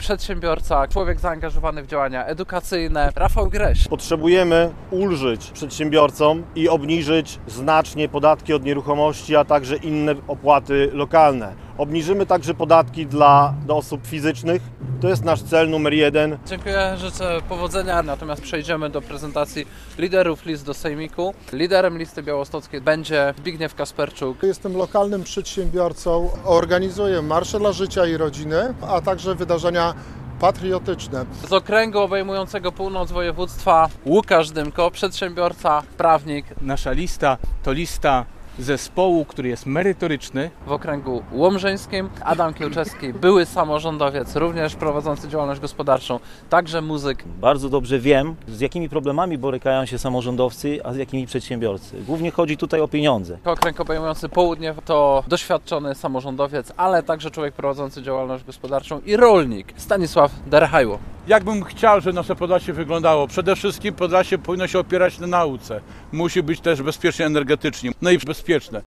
przedsiębiorca, człowiek zaangażowany w działania edukacyjne, Rafał Greś. Potrzebujemy ulżyć przedsiębiorcom i obniżyć znacznie podatki od nieruchomości, a także inne opłaty lokalne. Obniżymy także podatki dla osób fizycznych. To jest nasz cel numer 1. Dziękuję, życzę powodzenia. Natomiast przejdziemy do prezentacji liderów list do Sejmiku. Liderem listy białostockiej będzie Zbigniew Kasperczuk. Jestem lokalnym przedsiębiorcą, organizuję marsze dla życia i rodziny, a także wydarzenia patriotyczne. Z okręgu obejmującego północ województwa Łukasz Dymko, przedsiębiorca, prawnik. Nasza lista to lista zespołu, który jest merytoryczny. W okręgu łomżyńskim Adam Kiełczewski, były samorządowiec, również prowadzący działalność gospodarczą, także muzyk. Bardzo dobrze wiem, z jakimi problemami borykają się samorządowcy, a z jakimi przedsiębiorcy. Głównie chodzi tutaj o pieniądze. Okręg obejmujący południe to doświadczony samorządowiec, ale także człowiek prowadzący działalność gospodarczą i rolnik Stanisław Derhajło. Jakbym chciał, żeby nasze Podlasie wyglądało? Przede wszystkim Podlasie powinno się opierać na nauce. Musi być też bezpiecznie energetycznie, no i bezpieczne.